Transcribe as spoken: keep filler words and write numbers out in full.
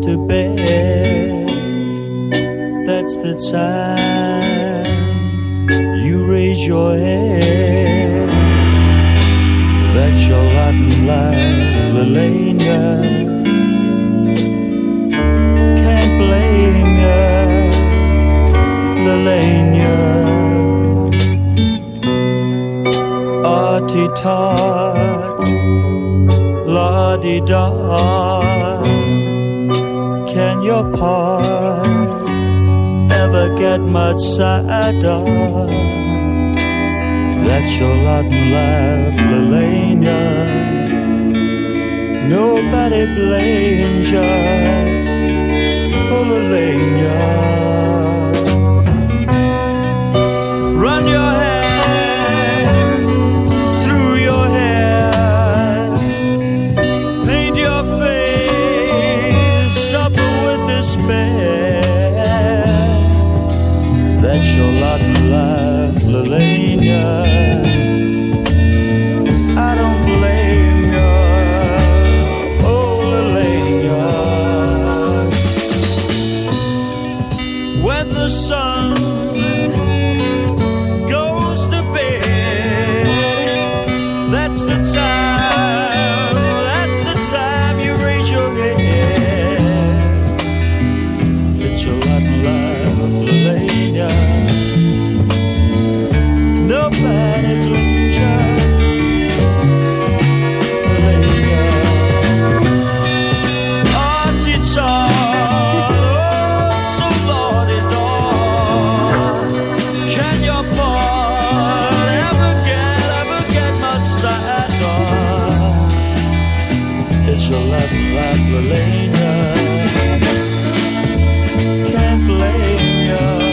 to bed, that's the time you raise your head. That's your lot in life, Lelania. Can't blame ya, Lelania. Artie-tot, la-di-da. Can your part ever get much sadder? That's your lot in life, Lelania. Nobody blames ya, oh Lelania. Run your hand through your hair, paint your face, suffer with despair. That's your lot in life, Lelania. I don't blame ya, oh Lelania. When the sun goes to bed, that's the time, that's the time you raise your head. It's your lot in life, Lelania. Nobody blames ya, Lelania. Artie-tot, oh, so lordy-dor. Can your part ever get, ever get much sadder? It's your lot in life, Lelania. Can't blame ya.